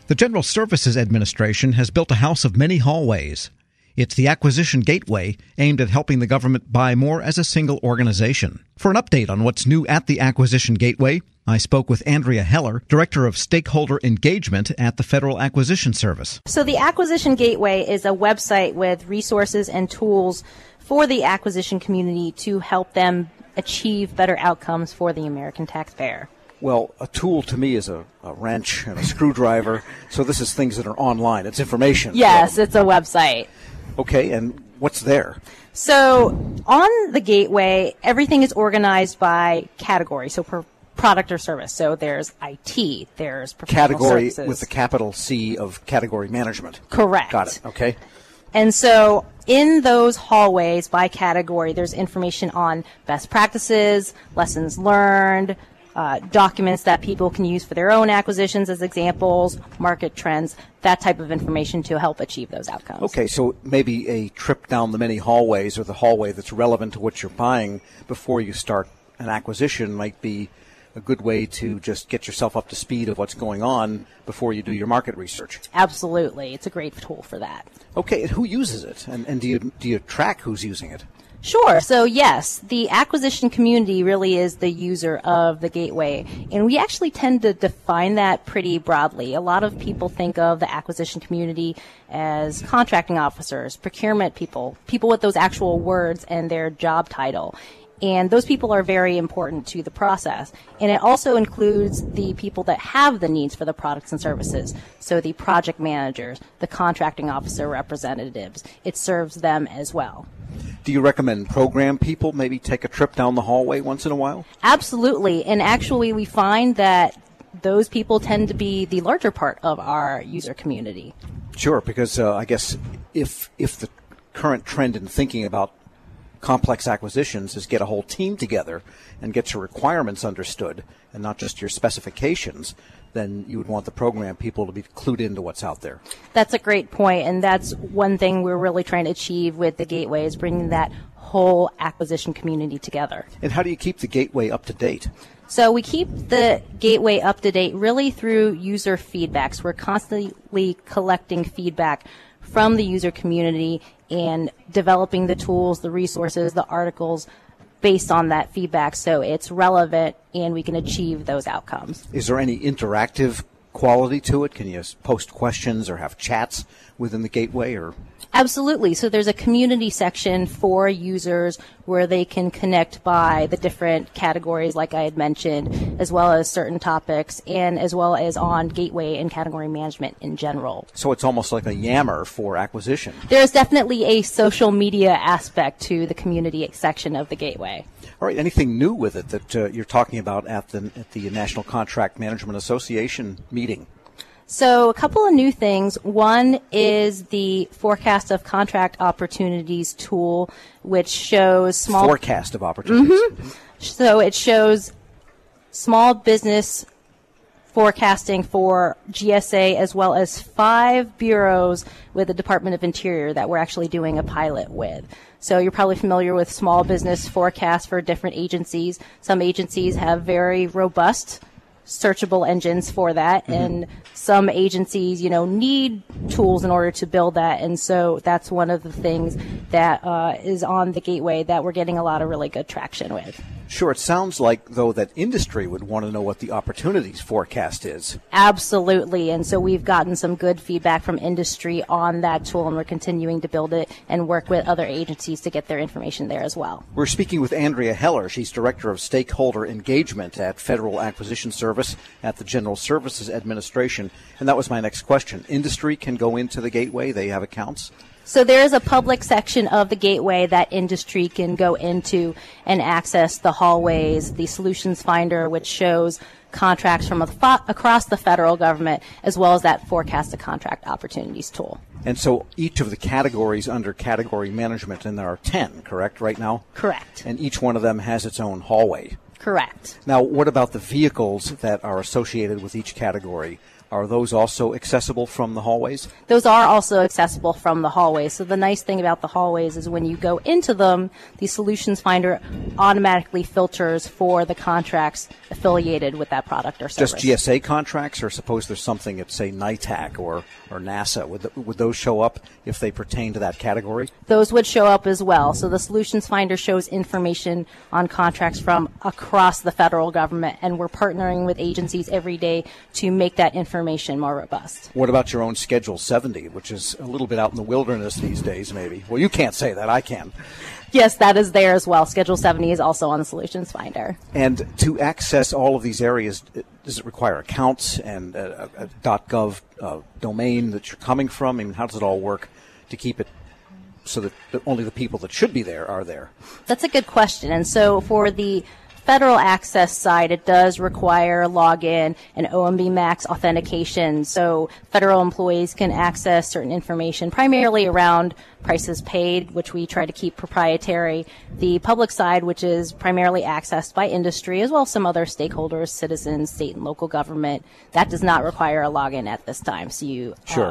The General Services Administration has built a house of many hallways. It's the Acquisition Gateway, aimed at helping the government buy more as a single organization. For an update on what's new at the Acquisition Gateway, I spoke with Andrea Heller, Director of Stakeholder Engagement at the Federal Acquisition Service. So the Acquisition Gateway is a website with resources and tools for the acquisition community to help them achieve better outcomes for the American taxpayer. Well, a tool to me is a wrench and a screwdriver, so this is things that are online. It's information. Yes, it's a website. Okay, and what's there? So on the Gateway, everything is organized by category, so per product or service. So there's IT, there's professional category services. With the capital C of category management. Correct. Got it, okay. And so in those hallways by category, there's information on best practices, lessons learned, documents that people can use for their own acquisitions as examples, market trends, that type of information to help achieve those outcomes. Okay, so maybe a trip down the many hallways or the hallway that's relevant to what you're buying before you start an acquisition might be a good way to just get yourself up to speed of what's going on before you do your market research. Absolutely. It's a great tool for that. Okay, and who uses it? And do you track who's using it? Sure. So yes, the acquisition community really is the user of the Gateway, and we actually tend to define that pretty broadly. A lot of people think of the acquisition community as contracting officers, procurement people, people with those actual words and their job title. And those people are very important to the process. And it also includes the people that have the needs for the products and services. So the project managers, the contracting officer representatives, it serves them as well. Do you recommend program people maybe take a trip down the hallway once in a while? Absolutely. And actually we find that those people tend to be the larger part of our user community. Sure, because I guess if the current trend in thinking about complex acquisitions is get a whole team together and get your requirements understood and not just your specifications, then you would want the program people to be clued into what's out there. That's a great point, and that's one thing we're really trying to achieve with the Gateway is bringing that whole acquisition community together. And how do you keep the Gateway up to date? So we keep the Gateway up to date really through user feedbacks. We're constantly collecting feedback from the user community and developing the tools, the resources, the articles based on that feedback so it's relevant and we can achieve those outcomes. Is there any interactive quality to it? Can you post questions or have chats within the Gateway? Or Absolutely. So there's a community section for users where they can connect by the different categories like I had mentioned, as well as certain topics, and as well as on Gateway and category management in general. So it's almost like a Yammer for acquisition. There's definitely a social media aspect to the community section of the Gateway. All right. Anything new with it that you're talking about at the National Contract Management Association meeting? So a couple of new things. One is the Forecast of Contract Opportunities tool, which shows small... Forecast of Opportunities. Mm-hmm. So it shows small business forecasting for GSA as well as 5 bureaus with the Department of Interior that we're actually doing a pilot with. So you're probably familiar with small business forecasts for different agencies. Some agencies have very robust searchable engines for that, mm-hmm. and some agencies, need tools in order to build that, and so that's one of the things that is on the Gateway that we're getting a lot of really good traction with. Sure. It sounds like, though, that industry would want to know what the opportunities forecast is. Absolutely, and so we've gotten some good feedback from industry on that tool, and we're continuing to build it and work with other agencies to get their information there as well. We're speaking with Andrea Heller. She's Director of Stakeholder Engagement at Federal Acquisition Service at the General Services Administration. And that was my next question. Industry can go into the Gateway? They have accounts? So there is a public section of the Gateway that industry can go into and access the hallways, the Solutions Finder, which shows contracts from across the federal government, as well as that Forecast of Contract Opportunities tool. And so each of the categories under category management, and there are 10, correct, right now? Correct. And each one of them has its own hallway. Correct. Now, what about the vehicles that are associated with each category? Are those also accessible from the hallways? Those are also accessible from the hallways. So the nice thing about the hallways is when you go into them, the Solutions Finder automatically filters for the contracts affiliated with that product or service. Just GSA contracts, or suppose there's something at, say, NITAC or NASA. Would those show up if they pertain to that category? Those would show up as well. So the Solutions Finder shows information on contracts from across the federal government, and we're partnering with agencies every day to make that information more robust. What about your own Schedule 70, which is a little bit out in the wilderness these days, maybe? Well, you can't say that. I can. Yes, that is there as well. Schedule 70 is also on the Solutions Finder. And to access all of these areas, does it require accounts and a .gov domain that you're coming from? I mean, how does it all work to keep it so that only the people that should be there are there? That's a good question. And so for the federal access side, it does require login and OMB Max authentication. So federal employees can access certain information primarily around prices paid, which we try to keep proprietary. The public side, which is primarily accessed by industry, as well as some other stakeholders, citizens, state and local government, that does not require a login at this time. So you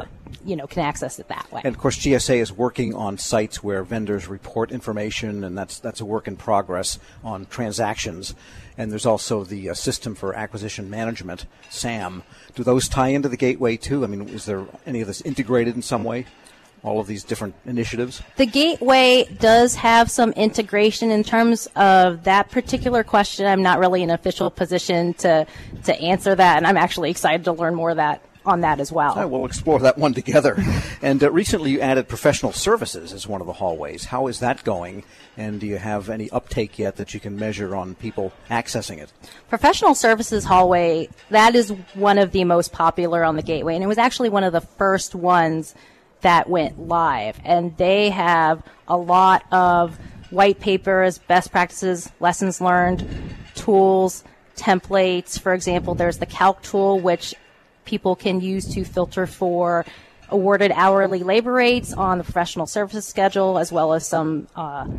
can access it that way. And of course, GSA is working on sites where vendors report information, and that's a work in progress on transactions. And there's also the System for Acquisition Management, SAM. Do those tie into the gateway too? I mean, is there any of this integrated in some way? All of these different initiatives? The gateway does have some integration. In terms of that particular question, I'm not really in an official position to answer that, and I'm actually excited to learn more on that as well. Right, we'll explore that one together. And recently you added professional services as one of the hallways. How is that going? And do you have any uptake yet that you can measure on people accessing it? Professional services hallway, that is one of the most popular on the gateway, and it was actually one of the first ones that went live. And they have a lot of white papers, best practices, lessons learned, tools, templates. For example, there's the calc tool, which people can use to filter for awarded hourly labor rates on the professional services schedule, as well as some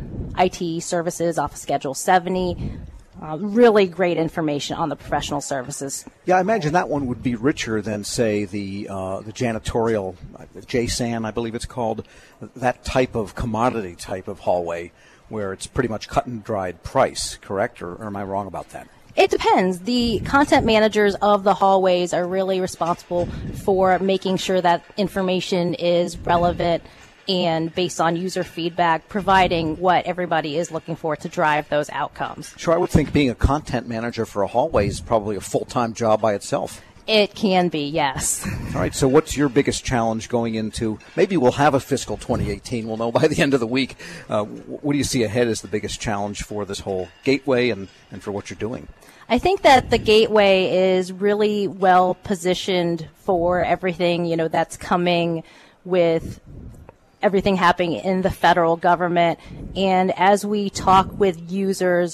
IT services off of Schedule 70. Really great information on the professional services. Yeah, I imagine that one would be richer than, say, the janitorial, JSAN, I believe it's called, that type of commodity type of hallway where it's pretty much cut and dried price, correct? Or am I wrong about that? It depends. The content managers of the hallways are really responsible for making sure that information is relevant and based on user feedback, providing what everybody is looking for to drive those outcomes. Sure, I would think being a content manager for a hallway is probably a full-time job by itself. It can be, yes. All right, so what's your biggest challenge going into, maybe we'll have a fiscal 2018, we'll know by the end of the week. What do you see ahead as the biggest challenge for this whole gateway and for what you're doing? I think that the gateway is really well positioned for everything, that's coming with everything happening in the federal government. And as we talk with users,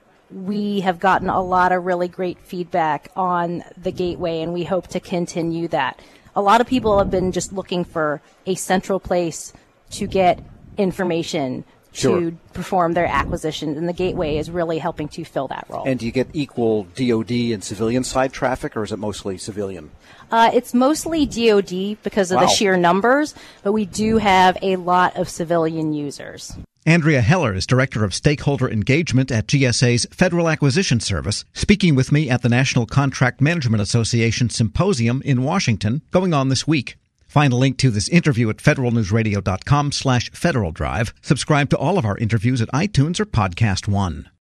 we have gotten a lot of really great feedback on the gateway, and we hope to continue that. A lot of people have been just looking for a central place to get information to perform their acquisitions, and the gateway is really helping to fill that role. And do you get equal DOD and civilian side traffic, or is it mostly civilian? It's mostly DOD because of the sheer numbers, but we do have a lot of civilian users. Andrea Heller is Director of Stakeholder Engagement at GSA's Federal Acquisition Service, speaking with me at the National Contract Management Association Symposium in Washington, going on this week. Find a link to this interview at federalnewsradio.com/Federal Drive. Subscribe to all of our interviews at iTunes or Podcast One.